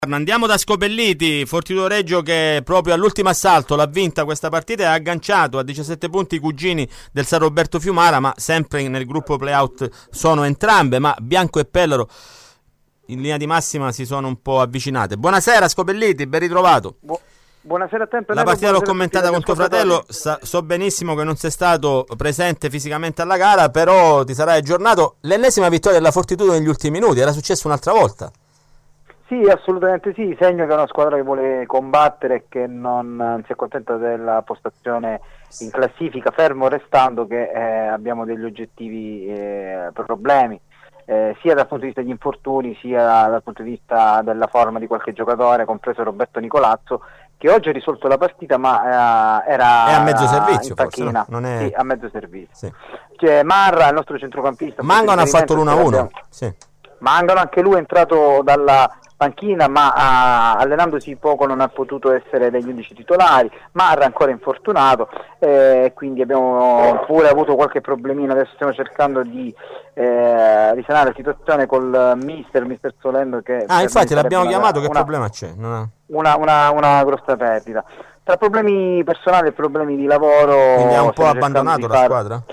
Andiamo da Scopelliti, Fortitudo Reggio che proprio all'ultimo assalto l'ha vinta questa partita e ha agganciato a 17 punti i cugini del San Roberto Fiumara, ma sempre nel gruppo playout sono entrambe, ma Bianco e Pellaro in linea di massima si sono un po' avvicinate. Buonasera Scopelliti, ben ritrovato. Buonasera a te. La partita l'ho commentata con tuo fratello, so benissimo che non sei stato presente fisicamente alla gara, però ti sarai aggiornato. L'ennesima vittoria della Fortitudo negli ultimi minuti, era successo un'altra volta. Sì, assolutamente sì, segno che è una squadra che vuole combattere e che non si accontenta della postazione in classifica, fermo restando che abbiamo degli oggettivi problemi, sia dal punto di vista degli infortuni, sia dal punto di vista della forma di qualche giocatore, compreso Roberto Nicolazzo, che oggi ha risolto la partita ma era è a mezzo servizio, in panchina, forse, no? Non è... Sì, a mezzo servizio. Sì. C'è Marra, il nostro centrocampista. Mangano ha fatto l'1-1. Sì. Mangano anche lui è entrato dalla panchina, ma allenandosi poco non ha potuto essere degli 11 titolari. Marra ancora infortunato, quindi abbiamo pure avuto qualche problemino. Adesso stiamo cercando di risanare la situazione col mister Solendo, che infatti l'abbiamo chiamato, che problema c'è? Una grossa perdita tra problemi personali e problemi di lavoro. Quindi ha un po' abbandonato la squadra?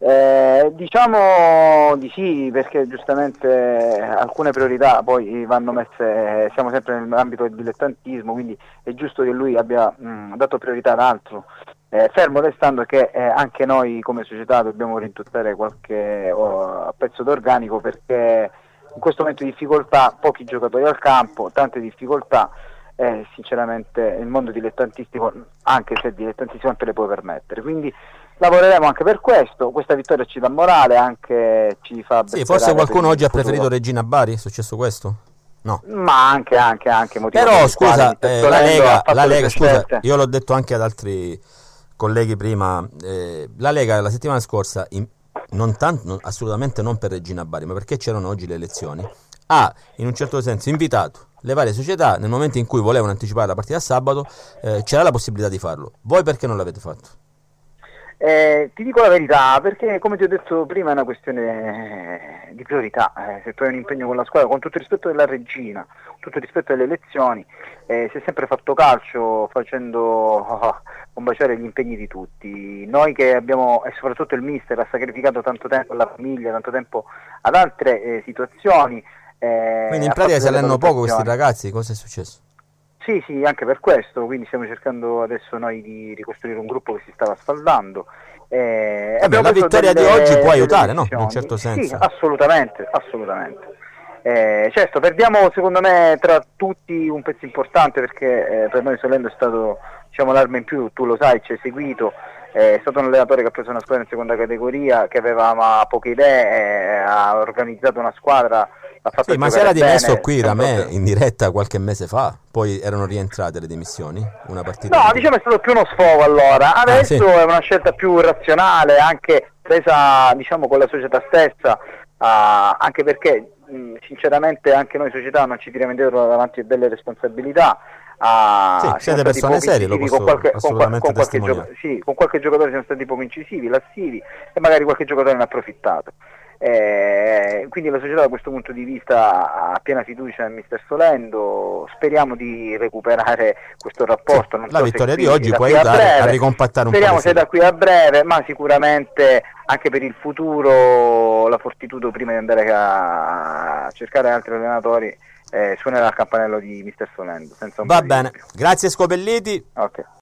Diciamo di sì, perché giustamente alcune priorità poi vanno messe, siamo sempre nell'ambito del dilettantismo, quindi è giusto che lui abbia dato priorità ad altro, fermo restando che anche noi come società dobbiamo rintuzzare qualche pezzo d'organico, perché in questo momento di difficoltà, pochi giocatori al campo, tante difficoltà, sinceramente il mondo dilettantistico, anche se dilettantistico, non te le può permettere, quindi lavoreremo anche per questo. Questa vittoria ci dà morale, anche ci fa sì, forse qualcuno oggi ha preferito Regina Bari, è successo questo? No. Ma anche però scusa, la Lega scusa, io l'ho detto anche ad altri colleghi prima, la Lega la settimana scorsa assolutamente non per Regina Bari, ma perché c'erano oggi le elezioni, ha in un certo senso invitato le varie società nel momento in cui volevano anticipare la partita a sabato, c'era la possibilità di farlo. Voi perché non l'avete fatto? Ti dico la verità, perché come ti ho detto prima è una questione di priorità. Se tu hai un impegno con la squadra, con tutto il rispetto della regina, con tutto il rispetto delle elezioni, si è sempre fatto calcio facendo combaciare gli impegni di tutti. Noi che abbiamo, e soprattutto il mister, ha sacrificato tanto tempo alla famiglia, tanto tempo ad altre situazioni. Quindi in pratica si allenano poco questi ragazzi, cosa è successo? Sì, anche per questo, quindi stiamo cercando adesso noi di ricostruire un gruppo che si stava sfaldando. La vittoria di oggi può aiutare, no? In un certo senso. Sì, assolutamente. Certo, perdiamo secondo me tra tutti un pezzo importante, perché per noi Solendo è stato, diciamo, l'arma in più, tu lo sai, ci hai seguito, è stato un allenatore che ha preso una squadra in seconda categoria, che aveva poche idee, ha organizzato una squadra. Sì, ma si era dimesso qui da me in diretta qualche mese fa, poi erano rientrate le dimissioni, una partita. No, diciamo è stato più uno sfogo allora, adesso sì. È una scelta più razionale, anche presa, diciamo, con la società stessa, anche perché sinceramente anche noi società non ci tiriamo indietro davanti a delle responsabilità. Sì, siete persone serie, lo posso assolutamente testimoniare. Con qualche giocatore siamo stati poco incisivi, lascivi, e magari qualche giocatore ne ha approfittato. Quindi la società da questo punto di vista ha piena fiducia nel mister Solendo, speriamo di recuperare questo rapporto. Non la so vittoria di oggi può aiutare a ricompattare un po'. Speriamo sia da qui a breve, ma sicuramente anche per il futuro la Fortitudo, prima di andare a cercare altri allenatori, suonerà il campanello di mister Solendo. Va bene, grazie Scopelliti. Okay.